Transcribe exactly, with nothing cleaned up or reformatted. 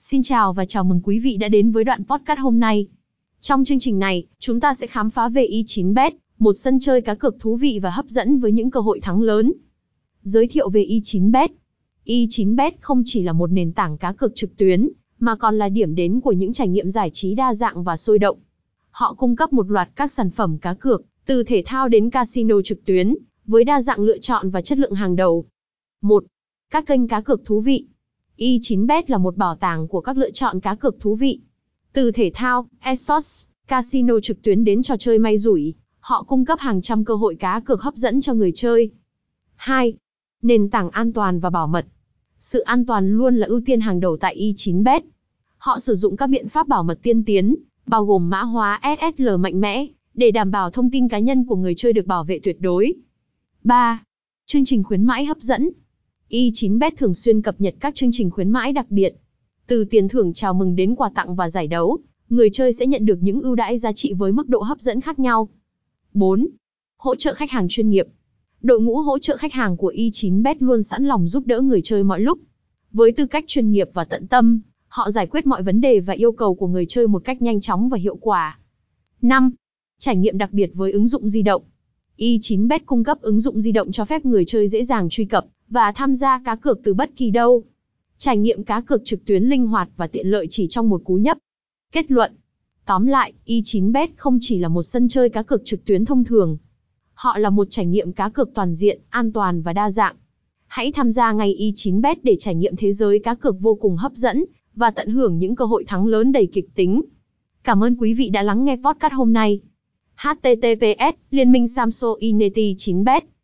Xin chào và chào mừng quý vị đã đến với đoạn podcast hôm nay. Trong chương trình này, chúng ta sẽ khám phá về i chín bet, một sân chơi cá cược thú vị và hấp dẫn với những cơ hội thắng lớn. Giới thiệu về i chín bet. i chín bet không chỉ là một nền tảng cá cược trực tuyến, mà còn là điểm đến của những trải nghiệm giải trí đa dạng và sôi động. Họ cung cấp một loạt các sản phẩm cá cược, từ thể thao đến casino trực tuyến, với đa dạng lựa chọn và chất lượng hàng đầu. một. Các kênh cá cược thú vị. i chín bet là một bảo tàng của các lựa chọn cá cược thú vị. Từ thể thao, esports, casino trực tuyến đến trò chơi may rủi, họ cung cấp hàng trăm cơ hội cá cược hấp dẫn cho người chơi. hai. Nền tảng an toàn và bảo mật. Sự an toàn luôn là ưu tiên hàng đầu tại i chín bet. Họ sử dụng các biện pháp bảo mật tiên tiến, bao gồm mã hóa ét ét lờ mạnh mẽ, để đảm bảo thông tin cá nhân của người chơi được bảo vệ tuyệt đối. ba. Chương trình khuyến mãi hấp dẫn. i chín bet thường xuyên cập nhật các chương trình khuyến mãi đặc biệt. Từ tiền thưởng chào mừng đến quà tặng và giải đấu, người chơi sẽ nhận được những ưu đãi giá trị với mức độ hấp dẫn khác nhau. bốn. Hỗ trợ khách hàng chuyên nghiệp. Đội ngũ hỗ trợ khách hàng của i chín bet luôn sẵn lòng giúp đỡ người chơi mọi lúc. Với tư cách chuyên nghiệp và tận tâm, họ giải quyết mọi vấn đề và yêu cầu của người chơi một cách nhanh chóng và hiệu quả. năm. Trải nghiệm đặc biệt với ứng dụng di động. i chín bet cung cấp ứng dụng di động cho phép người chơi dễ dàng truy cập và tham gia cá cược từ bất kỳ đâu. Trải nghiệm cá cược trực tuyến linh hoạt và tiện lợi chỉ trong một cú nhấp. Kết luận. Tóm lại, i chín bet không chỉ là một sân chơi cá cược trực tuyến thông thường. Họ là một trải nghiệm cá cược toàn diện, an toàn và đa dạng. Hãy tham gia ngay i chín bet để trải nghiệm thế giới cá cược vô cùng hấp dẫn và tận hưởng những cơ hội thắng lớn đầy kịch tính. Cảm ơn quý vị đã lắng nghe podcast hôm nay. H T T P S Liên minh Samsung Ineti chín bet